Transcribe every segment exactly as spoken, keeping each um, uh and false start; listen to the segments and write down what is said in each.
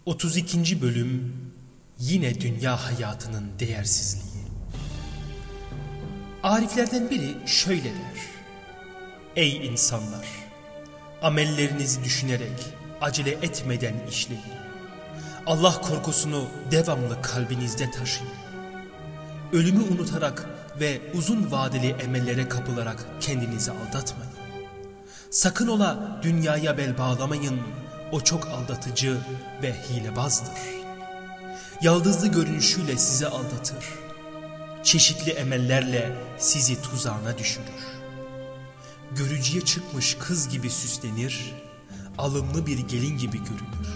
otuz ikinci bölüm yine dünya hayatının değersizliği. Ariflerden biri şöyle der: Ey insanlar! Amellerinizi düşünerek acele etmeden işleyin. Allah korkusunu devamlı kalbinizde taşıyın. Ölümü unutarak ve uzun vadeli emellere kapılarak kendinizi aldatmayın. Sakın ola dünyaya bel bağlamayın, o çok aldatıcı ve hilebazdır. Yaldızlı görünüşüyle sizi aldatır. Çeşitli emellerle sizi tuzağına düşürür. Görücüye çıkmış kız gibi süslenir, alımlı bir gelin gibi görünür.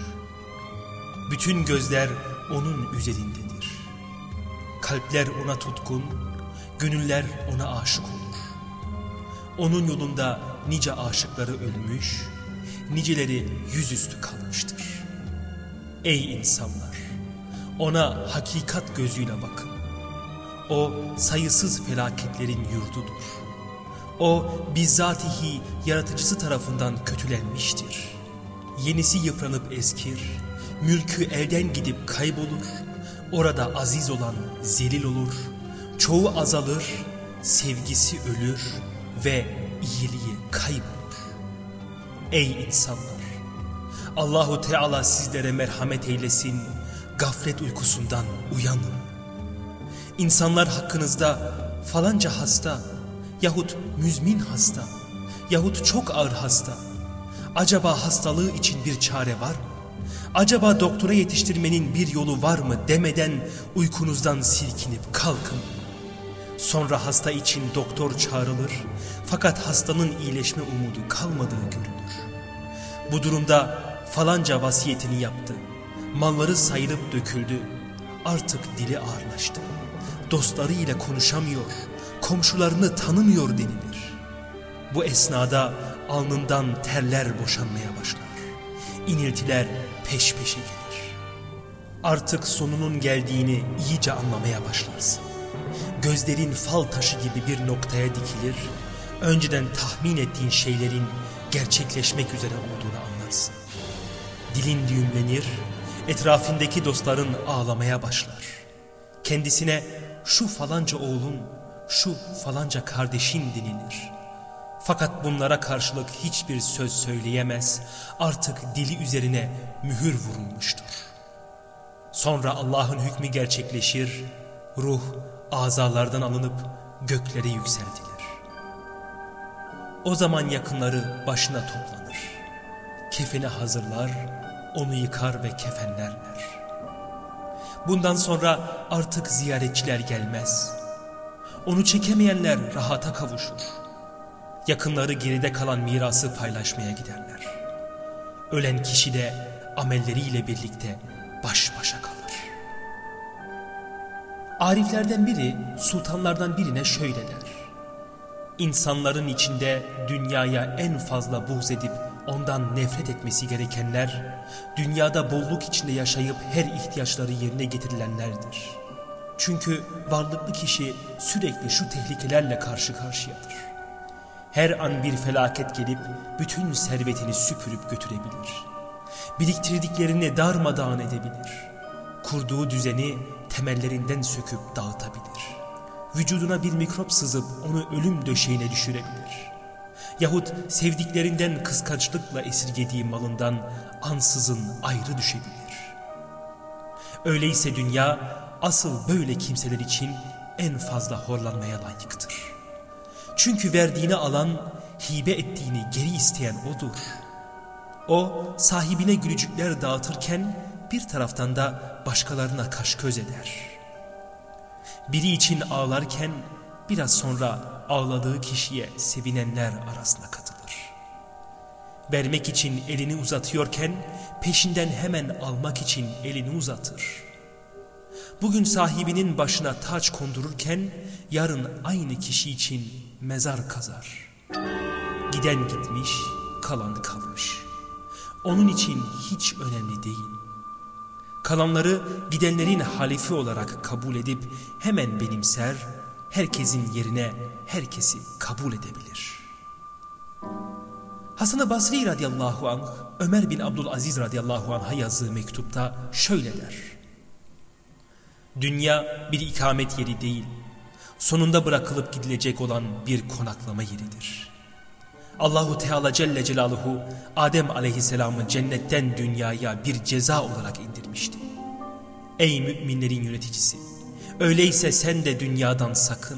Bütün gözler onun üzerindedir. Kalpler ona tutkun, gönüller ona aşık olur. Onun yolunda nice aşıkları ölmüş, niceleri yüzüstü kalmıştır. Ey insanlar! Ona hakikat gözüyle bakın. O sayısız felaketlerin yurdudur. O bizzatihi yaratıcısı tarafından kötülenmiştir. Yenisi yıpranıp eskir, mülkü elden gidip kaybolur. Orada aziz olan zelil olur, çoğu azalır, sevgisi ölür ve iyiliği kaybolur. Ey insanlar! Allahu Teala sizlere merhamet eylesin, gaflet uykusundan uyanın. İnsanlar hakkınızda falanca hasta yahut müzmin hasta yahut çok ağır hasta. Acaba hastalığı için bir çare var mı? Acaba doktora yetiştirmenin bir yolu var mı demeden uykunuzdan silkinip kalkın. Sonra hasta için doktor çağrılır fakat hastanın iyileşme umudu kalmadığı görülür. Bu durumda falanca vasiyetini yaptı. Malları sayılıp döküldü. Artık dili ağırlaştı. Dostlarıyla konuşamıyor, komşularını tanımıyor denilir. Bu esnada alnından terler boşanmaya başlar. İniltiler peş peşe gelir. Artık sonunun geldiğini iyice anlamaya başlarsın. Gözlerin fal taşı gibi bir noktaya dikilir, önceden tahmin ettiğin şeylerin gerçekleşmek üzere olduğunu anlarsın. Dilin düğümlenir, etrafındaki dostların ağlamaya başlar. Kendisine şu falanca oğlun, şu falanca kardeşin denilir. Fakat bunlara karşılık hiçbir söz söyleyemez, artık dili üzerine mühür vurulmuştur. Sonra Allah'ın hükmü gerçekleşir, ruh azalardan alınıp göklere yükseltilir. O zaman yakınları başına toplanır. Kefeni hazırlar, onu yıkar ve kefenlerler. Bundan sonra artık ziyaretçiler gelmez. Onu çekemeyenler rahata kavuşur. Yakınları geride kalan mirası paylaşmaya giderler. Ölen kişi de amelleriyle birlikte baş başa kalır. Ariflerden biri sultanlardan birine şöyle der: İnsanların içinde dünyaya en fazla buğz edip ondan nefret etmesi gerekenler, dünyada bolluk içinde yaşayıp her ihtiyaçları yerine getirilenlerdir. Çünkü varlıklı kişi sürekli şu tehlikelerle karşı karşıyadır. Her an bir felaket gelip bütün servetini süpürüp götürebilir. Biriktirdiklerini darmadağın edebilir. Kurduğu düzeni temellerinden söküp dağıtabilir. Vücuduna bir mikrop sızıp onu ölüm döşeğine düşürebilir. Yahut sevdiklerinden kıskançlıkla esirgediği malından ansızın ayrı düşebilir. Öyleyse dünya asıl böyle kimseler için en fazla horlanmaya layıktır. Çünkü verdiğini alan, hibe ettiğini geri isteyen odur. O sahibine gülücükler dağıtırken bir taraftan da başkalarına kaş göz eder. Biri için ağlarken biraz sonra ağladığı kişiye sevinenler arasına katılır. Vermek için elini uzatıyorken peşinden hemen almak için elini uzatır. Bugün sahibinin başına taç kondururken yarın aynı kişi için mezar kazar. Giden gitmiş, kalan kalmış. Onun için hiç önemli değil. Kalanları gidenlerin halifi olarak kabul edip hemen benimser, herkesin yerine herkesi kabul edebilir. Hasan-ı Basri radıyallahu anh, Ömer bin Abdülaziz radıyallahu anh'a yazdığı mektupta şöyle der: Dünya bir ikamet yeri değil, sonunda bırakılıp gidilecek olan bir konaklama yeridir. Allahu Teala Celle Celaluhu Adem aleyhisselamı cennetten dünyaya bir ceza olarak indirmişti. Ey müminlerin yöneticisi, öyleyse sen de dünyadan sakın.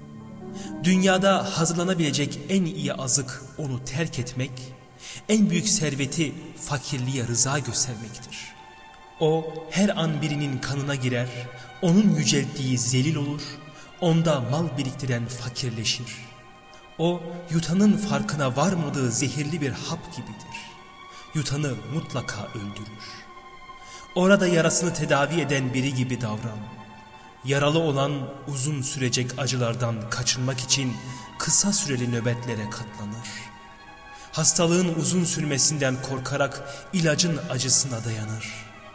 Dünyada hazırlanabilecek en iyi azık onu terk etmek, en büyük serveti fakirliğe rıza göstermektir. O her an birinin kanına girer, onun yücelttiği zelil olur, onda mal biriktiren fakirleşir. O yutanın farkına varmadığı zehirli bir hap gibidir. Yutanı mutlaka öldürür. Orada yarasını tedavi eden biri gibi davran. Yaralı olan uzun sürecek acılardan kaçınmak için kısa süreli nöbetlere katlanır. Hastalığın uzun sürmesinden korkarak ilacın acısına dayanır.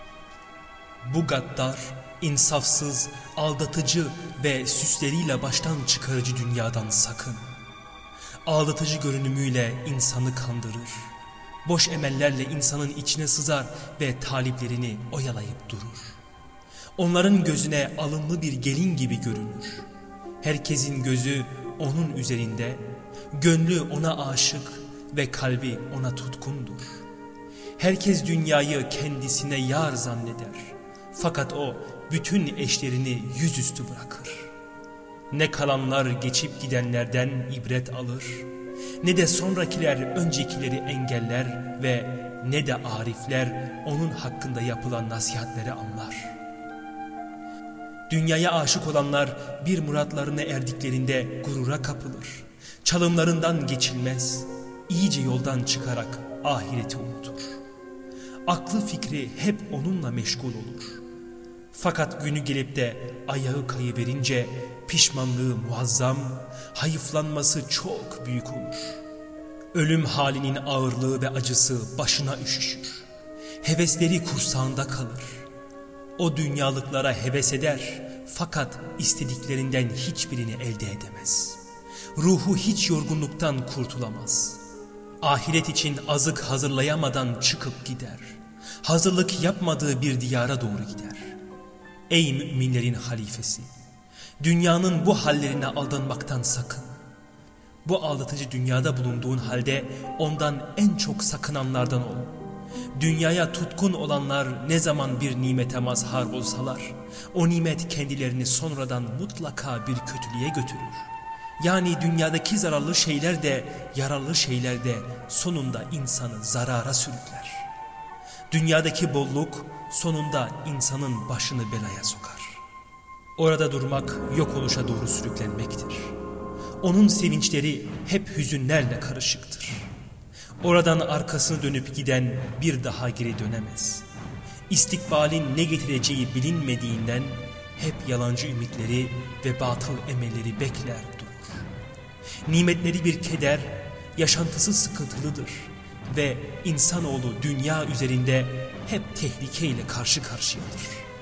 Bu gaddar, insafsız, aldatıcı ve süsleriyle baştan çıkarıcı dünyadan sakın. Aldatıcı görünümüyle insanı kandırır. Boş emellerle insanın içine sızar ve taliplerini oyalayıp durur. Onların gözüne alımlı bir gelin gibi görünür. Herkesin gözü onun üzerinde, gönlü ona aşık ve kalbi ona tutkundur. Herkes dünyayı kendisine yar zanneder. Fakat o bütün eşlerini yüzüstü bırakır. Ne kalanlar geçip gidenlerden ibret alır, ne de sonrakiler öncekileri engeller ve ne de arifler onun hakkında yapılan nasihatleri anlar. Dünyaya aşık olanlar bir muratlarına erdiklerinde gurura kapılır. Çalımlarından geçilmez, iyice yoldan çıkarak ahireti unutur. Aklı fikri hep onunla meşgul olur. Fakat günü gelip de ayağı kayıverince pişmanlığı muazzam, hayıflanması çok büyük olur. Ölüm halinin ağırlığı ve acısı başına üşüşür. Hevesleri kursağında kalır. O dünyalıklara heves eder fakat istediklerinden hiçbirini elde edemez. Ruhu hiç yorgunluktan kurtulamaz. Ahiret için azık hazırlayamadan çıkıp gider. Hazırlık yapmadığı bir diyara doğru gider. Ey müminlerin halifesi! Dünyanın bu hallerine aldanmaktan sakın. Bu aldatıcı dünyada bulunduğun halde ondan en çok sakınanlardan ol. Dünyaya tutkun olanlar ne zaman bir nimete mazhar olsalar, o nimet kendilerini sonradan mutlaka bir kötülüğe götürür. Yani dünyadaki zararlı şeyler de, yararlı şeyler de sonunda insanı zarara sürükler. Dünyadaki bolluk sonunda insanın başını belaya sokar. Orada durmak yok oluşa doğru sürüklenmektir. Onun sevinçleri hep hüzünlerle karışıktır. Oradan arkasını dönüp giden bir daha geri dönemez. İstikbalin ne getireceği bilinmediğinden hep yalancı ümitleri ve batıl emelleri bekler durur. Nimetleri bir keder, yaşantısı sıkıntılıdır ve insanoğlu dünya üzerinde hep tehlikeyle karşı karşıyadır.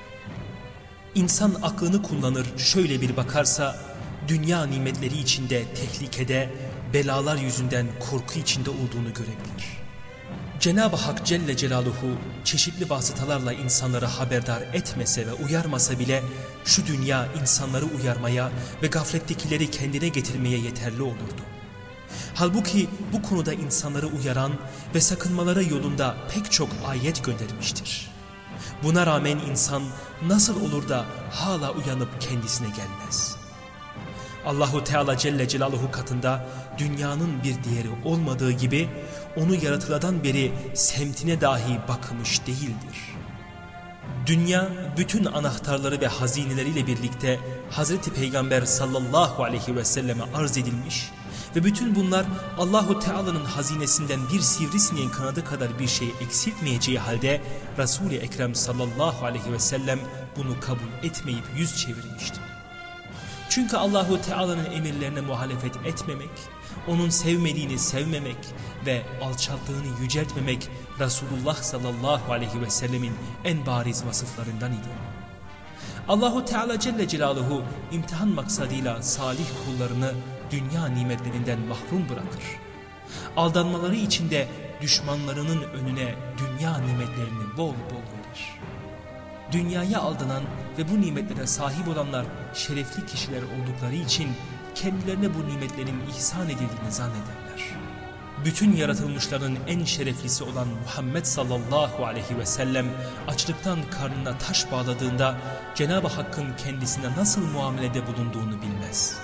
İnsan aklını kullanır, şöyle bir bakarsa dünya nimetleri içinde tehlikede, belalar yüzünden korku içinde olduğunu görebilir. Cenab-ı Hak Celle Celaluhu çeşitli vasıtalarla insanları haberdar etmese ve uyarmasa bile şu dünya insanları uyarmaya ve gaflettekileri kendine getirmeye yeterli olurdu. Halbuki bu konuda insanları uyaran ve sakınmaları yolunda pek çok ayet göndermiştir. Buna rağmen insan nasıl olur da hala uyanıp kendisine gelmez? Allahu Teala Celle Celaluhu katında dünyanın bir değeri olmadığı gibi onu yaratıladan beri semtine dahi bakmış değildir. Dünya bütün anahtarları ve hazineleriyle birlikte Hazreti Peygamber sallallahu aleyhi ve selleme arz edilmiş ve bütün bunlar Allahu Teala'nın hazinesinden bir sivrisineğin kanadı kadar bir şey eksiltmeyeceği halde Resul-i Ekrem sallallahu aleyhi ve sellem bunu kabul etmeyip yüz çevirmişti. Çünkü Allahu Teala'nın emirlerine muhalefet etmemek, onun sevmediğini sevmemek ve alçalttığını yüceltmemek Resulullah sallallahu aleyhi ve sellemin en bariz vasıflarından idi. Allahu Teala Celle Celaluhu imtihan maksadıyla salih kullarını dünya nimetlerinden mahrum bırakır. Aldanmaları için de düşmanlarının önüne dünya nimetlerini bol bol verir. Dünyaya aldanan ve bu nimetlere sahip olanlar şerefli kişiler oldukları için kendilerine bu nimetlerin ihsan edildiğini zannederler. Bütün yaratılmışların en şereflisi olan Muhammed sallallahu aleyhi ve sellem açlıktan karnına taş bağladığında Cenab-ı Hakk'ın kendisine nasıl muamelede bulunduğunu bilmez.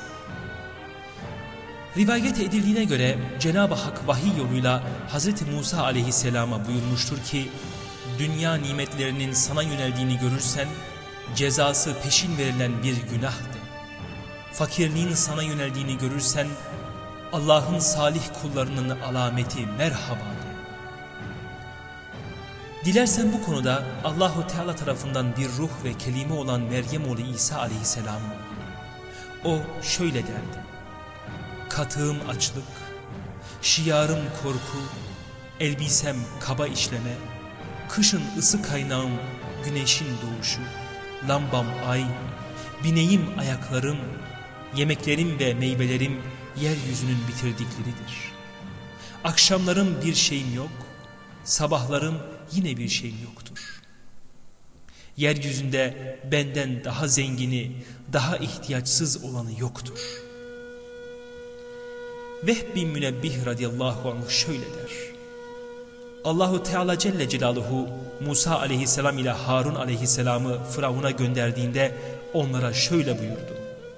Rivayet edildiğine göre Cenab-ı Hak vahiy yoluyla Hazreti Musa aleyhisselama buyurmuştur ki, dünya nimetlerinin sana yöneldiğini görürsen cezası peşin verilen bir günah de. Fakirliğin sana yöneldiğini görürsen Allah'ın salih kullarının alameti merhaba de. Dilersen bu konuda Allahu Teala tarafından bir ruh ve kelime olan Meryem oğlu İsa aleyhisselam, o şöyle derdi: katığım açlık, şiarım korku, elbisem kaba işleme, kışın ısı kaynağım güneşin doğuşu, lambam ay, bineğim ayaklarım, yemeklerim ve meyvelerim yeryüzünün bitirdikleridir. Akşamlarım bir şeyim yok, sabahlarım yine bir şeyim yoktur. Yeryüzünde benden daha zengini, daha ihtiyaçsız olanı yoktur. Vehb bin Münebbih radıyallahu anh şöyle der: Allahu Teala Celle Celaluhu Musa aleyhisselam ile Harun aleyhisselamı Firavun'a gönderdiğinde onlara şöyle buyurdu: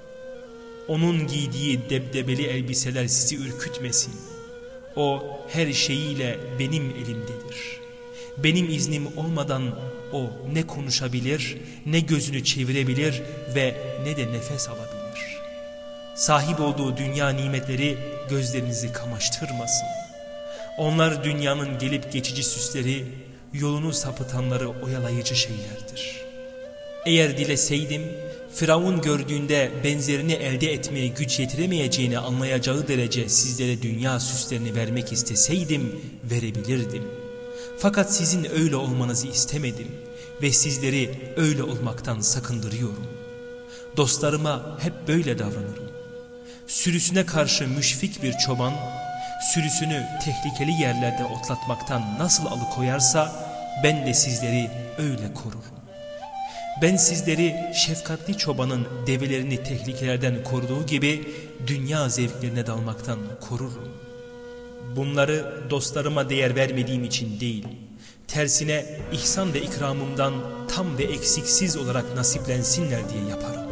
onun giydiği debdebeli elbiseler sizi ürkütmesin. O her şeyiyle benim elimdedir. Benim iznim olmadan o ne konuşabilir, ne gözünü çevirebilir ve ne de nefes alabilir. Sahip olduğu dünya nimetleri gözlerinizi kamaştırmasın. Onlar dünyanın gelip geçici süsleri, yolunu sapıtanları oyalayıcı şeylerdir. Eğer dileseydim, Firavun gördüğünde benzerini elde etmeye güç yetiremeyeceğini anlayacağı derece sizlere dünya süslerini vermek isteseydim, verebilirdim. Fakat sizin öyle olmanızı istemedim ve sizleri öyle olmaktan sakındırıyorum. Dostlarıma hep böyle davranırım. Sürüsüne karşı müşfik bir çoban, sürüsünü tehlikeli yerlerde otlatmaktan nasıl alıkoyarsa, ben de sizleri öyle korurum. Ben sizleri şefkatli çobanın develerini tehlikelerden koruduğu gibi dünya zevklerine dalmaktan korurum. Bunları dostlarıma değer vermediğim için değil, tersine ihsan ve ikramımdan tam ve eksiksiz olarak nasiplensinler diye yaparım.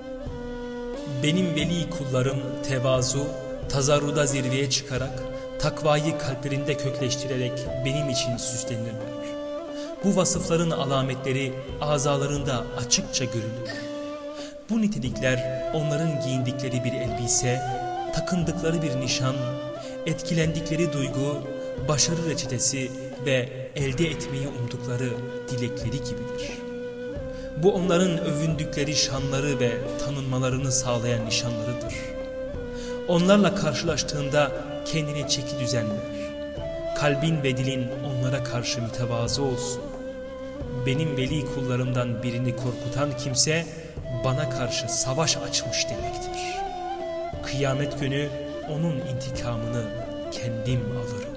Benim veli kullarım tevazu, tazarruda zirveye çıkarak, takvayı kalplerinde kökleştirerek benim için süslenirler. Bu vasıfların alametleri azalarında açıkça görülür. Bu nitelikler onların giyindikleri bir elbise, takındıkları bir nişan, etkilendikleri duygu, başarı reçetesi ve elde etmeyi umdukları dilekleri gibidir. Bu onların övündükleri şanları ve tanınmalarını sağlayan nişanlarıdır. Onlarla karşılaştığında kendine çeki düzen ver. Kalbin ve dilin onlara karşı mütevazı olsun. Benim veli kullarımdan birini korkutan kimse bana karşı savaş açmış demektir. Kıyamet günü onun intikamını kendim alırım.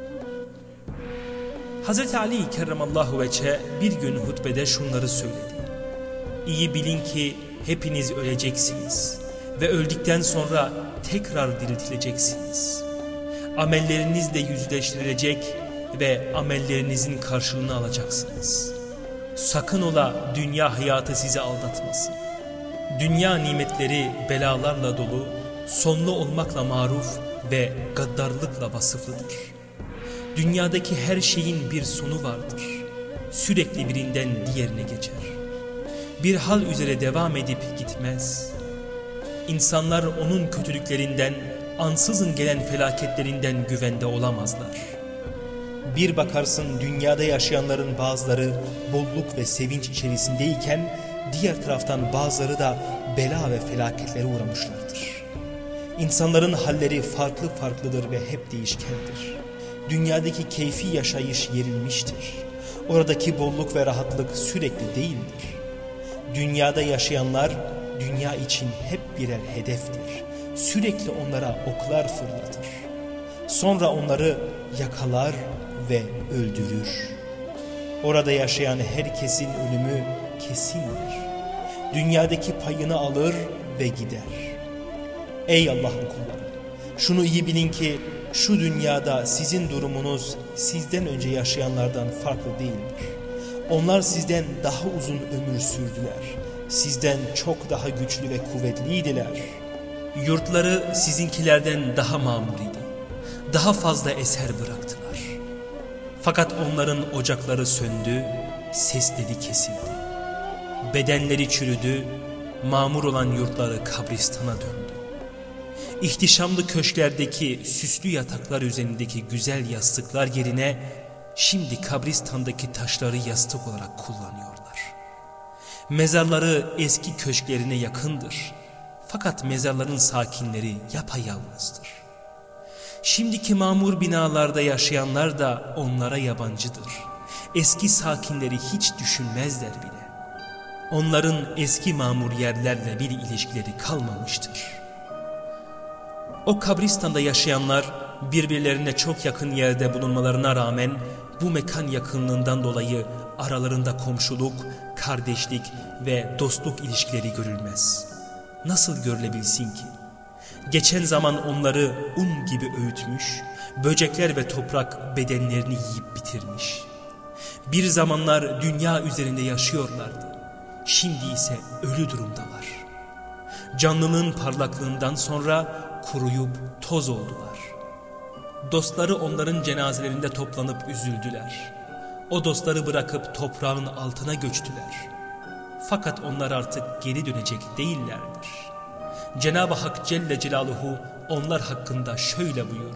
Hazreti Ali kerramallahu veçhe bir gün hutbede şunları söyledi: İyi bilin ki hepiniz öleceksiniz ve öldükten sonra tekrar diriltileceksiniz. Amellerinizle yüzleştirilecek ve amellerinizin karşılığını alacaksınız. Sakın ola dünya hayatı sizi aldatmasın. Dünya nimetleri belalarla dolu, sonlu olmakla maruf ve gaddarlıkla vasıflıdır. Dünyadaki her şeyin bir sonu vardır. Sürekli birinden diğerine geçer. Bir hal üzere devam edip gitmez. İnsanlar onun kötülüklerinden, ansızın gelen felaketlerinden güvende olamazlar. Bir bakarsın dünyada yaşayanların bazıları bolluk ve sevinç içerisindeyken diğer taraftan bazıları da bela ve felaketlere uğramışlardır. İnsanların halleri farklı farklıdır ve hep değişkendir. Dünyadaki keyfi yaşayış yerilmiştir. Oradaki bolluk ve rahatlık sürekli değildir. Dünyada yaşayanlar dünya için hep birer hedeftir. Sürekli onlara oklar fırlatır. Sonra onları yakalar ve öldürür. Orada yaşayan herkesin ölümü kesindir. Dünyadaki payını alır ve gider. Ey Allah'ın kulları! Şunu iyi bilin ki şu dünyada sizin durumunuz sizden önce yaşayanlardan farklı değildir. Onlar sizden daha uzun ömür sürdüler. Sizden çok daha güçlü ve kuvvetliydiler. Yurtları sizinkilerden daha mamuriydi. Daha fazla eser bıraktılar. Fakat onların ocakları söndü, sesleri kesildi. Bedenleri çürüdü, mamur olan yurtları kabristana döndü. İhtişamlı köşklerdeki süslü yataklar üzerindeki güzel yastıklar yerine şimdi kabristandaki taşları yastık olarak kullanıyorlar. Mezarları eski köşklerine yakındır. Fakat mezarların sakinleri yapayalnızdır. Şimdiki mamur binalarda yaşayanlar da onlara yabancıdır. Eski sakinleri hiç düşünmezler bile. Onların eski mamur yerlerle bir ilişkileri kalmamıştır. O kabristanda yaşayanlar birbirlerine çok yakın yerde bulunmalarına rağmen bu mekan yakınlığından dolayı aralarında komşuluk, kardeşlik ve dostluk ilişkileri görülmez. Nasıl görülebilsin ki? Geçen zaman onları un gibi öğütmüş, böcekler ve toprak bedenlerini yiyip bitirmiş. Bir zamanlar dünya üzerinde yaşıyorlardı. Şimdi ise ölü durumdalar. Canlılığın parlaklığından sonra kuruyup toz oldular. Dostları onların cenazelerinde toplanıp üzüldüler. O dostları bırakıp toprağın altına göçtüler. Fakat onlar artık geri dönecek değillerdir. Cenab-ı Hak Celle Celaluhu onlar hakkında şöyle buyurur.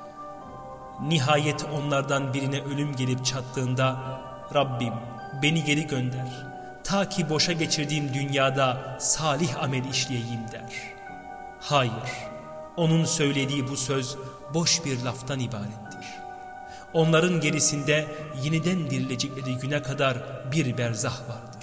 Nihayet onlardan birine ölüm gelip çattığında Rabbim beni geri gönder. Ta ki boşa geçirdiğim dünyada salih amel işleyeyim der. Hayır, onun söylediği bu söz boş bir laftan ibarettir. Onların gerisinde yeniden dirilecekleri güne kadar bir berzah vardır.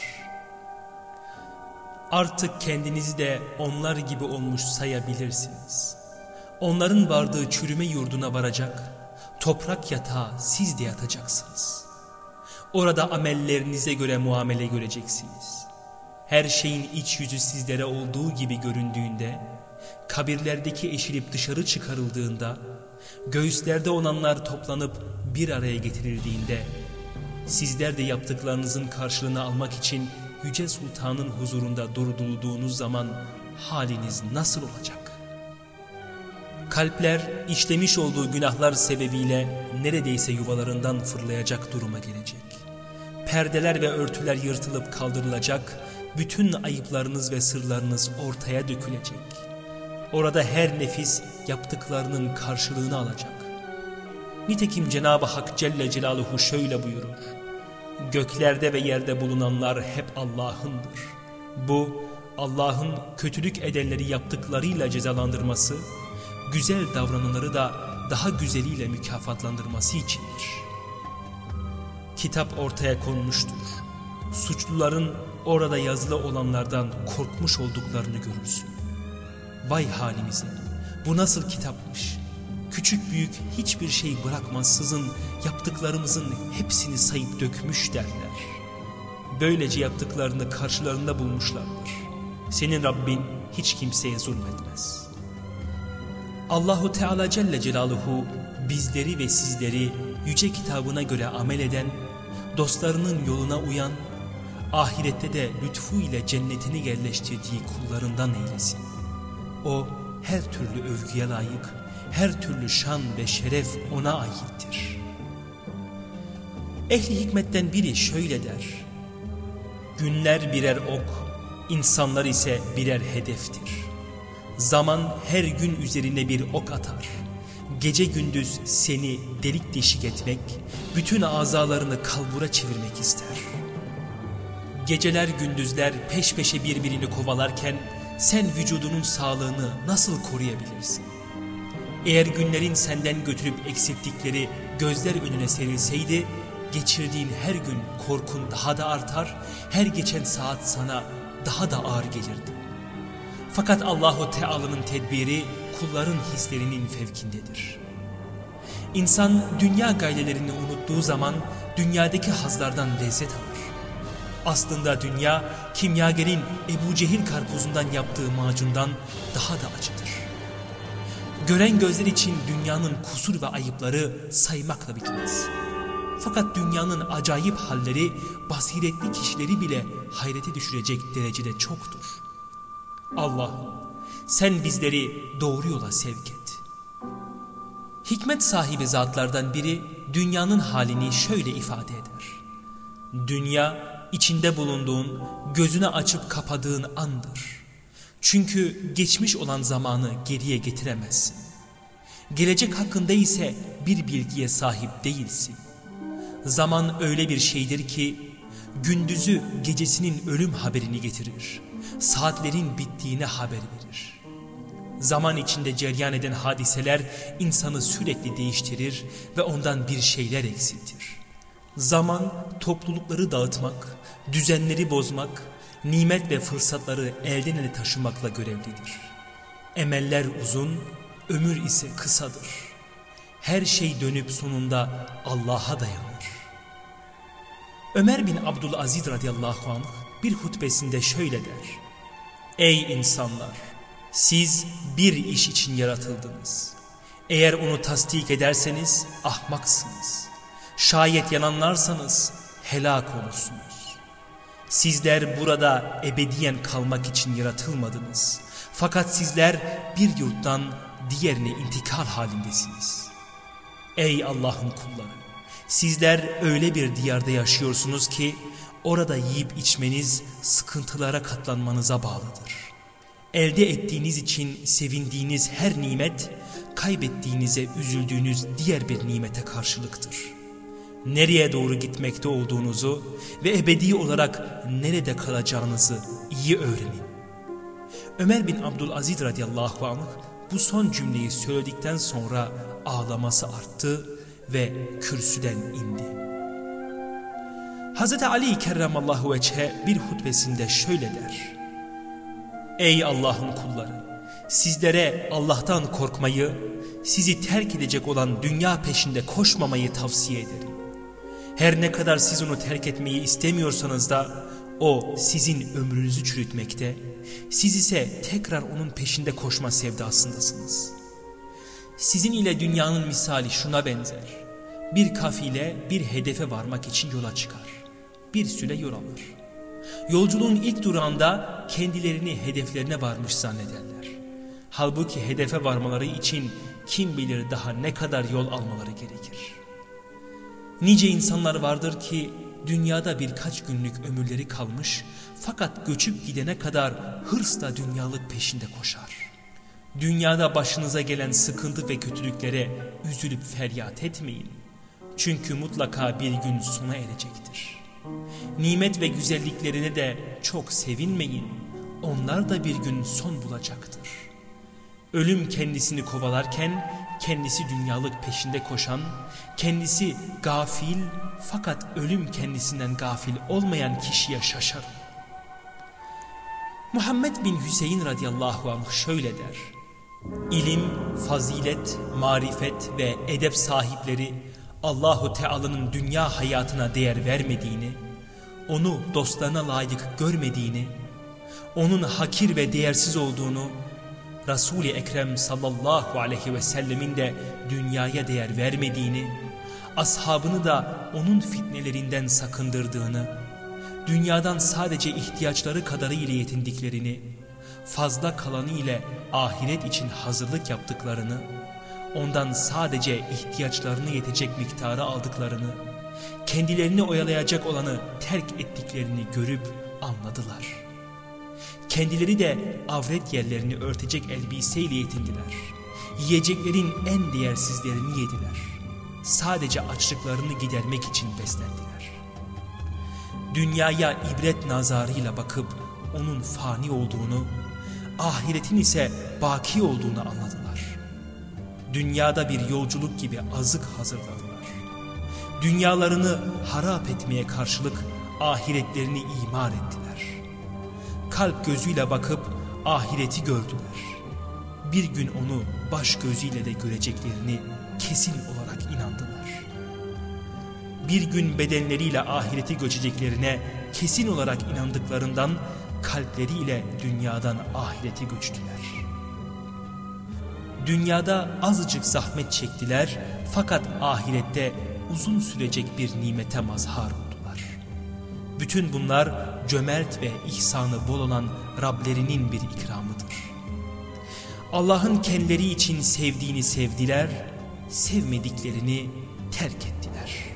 Artık kendinizi de onlar gibi olmuş sayabilirsiniz. Onların vardığı çürüme yurduna varacak, toprak yatağa siz de yatacaksınız. Orada amellerinize göre muamele göreceksiniz. Her şeyin iç yüzü sizlere olduğu gibi göründüğünde, kabirlerdeki eşilip dışarı çıkarıldığında, göğüslerde olanlar toplanıp bir araya getirildiğinde, sizler de yaptıklarınızın karşılığını almak için Yüce Sultan'ın huzurunda durdurulduğunuz zaman haliniz nasıl olacak? Kalpler işlemiş olduğu günahlar sebebiyle neredeyse yuvalarından fırlayacak duruma gelecek. Perdeler ve örtüler yırtılıp kaldırılacak, bütün ayıplarınız ve sırlarınız ortaya dökülecek. Orada her nefis yaptıklarının karşılığını alacak. Nitekim Cenab-ı Hak Celle Celaluhu şöyle buyurur. Göklerde ve yerde bulunanlar hep Allah'ındır. Bu Allah'ın kötülük edenleri yaptıklarıyla cezalandırması, güzel davrananları da daha güzeliyle mükafatlandırması içindir. Kitap ortaya konmuştur. Suçluların orada yazılı olanlardan korkmuş olduklarını görürsün. Vay halimize! Bu nasıl kitapmış? Küçük büyük hiçbir şey bırakmaksızın yaptıklarımızın hepsini sayıp dökmüş derler. Böylece yaptıklarını karşılarında bulmuşlardır. Senin Rabbin hiç kimseye zulmetmez. Allahu Teala Celle Celaluhu bizleri ve sizleri yüce kitabına göre amel eden, dostlarının yoluna uyan, ahirette de lütfu ile cennetini yerleştirdiği kullarından eylesin. O her türlü övgüye layık, her türlü şan ve şeref ona aittir. Ehli hikmetten biri şöyle der. Günler birer ok, insanlar ise birer hedeftir. Zaman her gün üzerine bir ok atar. Gece gündüz seni delik deşik etmek, bütün azalarını kalbura çevirmek ister. Geceler gündüzler peş peşe birbirini kovalarken sen vücudunun sağlığını nasıl koruyabilirsin? Eğer günlerin senden götürüp eksilttikleri gözler önüne serilseydi, geçirdiğin her gün korkun daha da artar, her geçen saat sana daha da ağır gelirdi. Fakat Allahu Teala'nın tedbiri kulların hislerinin fevkindedir. İnsan dünya gayelerini unuttuğu zaman dünyadaki hazlardan lezzet alır. Aslında dünya kimyagerin Ebu Cehil karpuzundan yaptığı macundan daha da acıdır. Gören gözler için dünyanın kusur ve ayıpları saymakla bitmez. Fakat dünyanın acayip halleri basiretli kişileri bile hayrete düşürecek derecede çoktur. Allah'ım sen bizleri doğru yola sevk et. Hikmet sahibi zatlardan biri dünyanın halini şöyle ifade eder. Dünya içinde bulunduğun, gözünü açıp kapadığın andır. Çünkü geçmiş olan zamanı geriye getiremezsin. Gelecek hakkında ise bir bilgiye sahip değilsin. Zaman öyle bir şeydir ki gündüzü gecesinin ölüm haberini getirir. Saatlerin bittiğine haber verir. Zaman içinde cereyan eden hadiseler insanı sürekli değiştirir ve ondan bir şeyler eksiltir. Zaman toplulukları dağıtmak, düzenleri bozmak, nimet ve fırsatları elden ele taşımakla görevlidir. Emeller uzun, ömür ise kısadır. Her şey dönüp sonunda Allah'a dayanır. Ömer bin Abdülaziz radıyallahu anh bir hutbesinde şöyle der. Ey insanlar! Siz bir iş için yaratıldınız. Eğer onu tasdik ederseniz ahmaksınız. Şayet yalanlarsanız helak olursunuz. Sizler burada ebediyen kalmak için yaratılmadınız. Fakat sizler bir yurttan diğerine intikal halindesiniz. Ey Allah'ın kulları! Sizler öyle bir diyarda yaşıyorsunuz ki orada yiyip içmeniz sıkıntılara katlanmanıza bağlıdır. Elde ettiğiniz için sevindiğiniz her nimet, kaybettiğinize üzüldüğünüz diğer bir nimete karşılıktır. Nereye doğru gitmekte olduğunuzu ve ebedi olarak nerede kalacağınızı iyi öğrenin. Ömer bin Abdülaziz radıyallahu anh bu son cümleyi söyledikten sonra ağlaması arttı ve kürsüden indi. Hazreti Ali kerramallahu veçhe bir hutbesinde şöyle der. Ey Allah'ın kulları! Sizlere Allah'tan korkmayı, sizi terk edecek olan dünya peşinde koşmamayı tavsiye ederim. Her ne kadar siz onu terk etmeyi istemiyorsanız da o sizin ömrünüzü çürütmekte, siz ise tekrar onun peşinde koşma sevdasındasınız. Sizin ile dünyanın misali şuna benzer. Bir kafile bir hedefe varmak için yola çıkar. Bir süre yol alır. Yolculuğun ilk durağında kendilerini hedeflerine varmış zannederler. Halbuki hedefe varmaları için kim bilir daha ne kadar yol almaları gerekir. Nice insanlar vardır ki dünyada birkaç günlük ömürleri kalmış fakat göçüp gidene kadar hırsla dünyalık peşinde koşar. Dünyada başınıza gelen sıkıntı ve kötülüklere üzülüp feryat etmeyin. Çünkü mutlaka bir gün sona erecektir. Nimet ve güzelliklerine de çok sevinmeyin. Onlar da bir gün son bulacaktır. Ölüm kendisini kovalarken kendisi dünyalık peşinde koşan, kendisi gafil fakat ölüm kendisinden gafil olmayan kişiye şaşar. Muhammed bin Hüseyin radıyallahu anh şöyle der. İlim, fazilet, marifet ve edep sahipleri Allahu Teala'nın dünya hayatına değer vermediğini, onu dostlarına layık görmediğini, onun hakir ve değersiz olduğunu, Resul-i Ekrem sallallahu aleyhi ve sellemin de dünyaya değer vermediğini, ashabını da onun fitnelerinden sakındırdığını, dünyadan sadece ihtiyaçları kadarı ile yetindiklerini, fazla kalanı ile ahiret için hazırlık yaptıklarını, ondan sadece ihtiyaçlarını yetecek miktarı aldıklarını, kendilerini oyalayacak olanı terk ettiklerini görüp anladılar. Kendileri de avret yerlerini örtecek elbiseyle yetindiler. Yiyeceklerin en değersizlerini yediler. Sadece açlıklarını gidermek için beslendiler. Dünyaya ibret nazarıyla bakıp onun fani olduğunu, ahiretin ise baki olduğunu anladılar. Dünyada bir yolculuk gibi azık hazırladılar. Dünyalarını harap etmeye karşılık ahiretlerini imar ettiler. Kalp gözüyle bakıp ahireti gördüler. Bir gün onu baş gözüyle de göreceklerini kesin olarak bir gün bedenleriyle ahirete göçeceklerine kesin olarak inandıklarından kalpleriyle dünyadan ahirete göçtüler. Dünyada azıcık zahmet çektiler fakat ahirette uzun sürecek bir nimete mazhar oldular. Bütün bunlar cömert ve ihsanı bol olan Rablerinin bir ikramıdır. Allah'ın kendileri için sevdiğini sevdiler, sevmediklerini terk ettiler.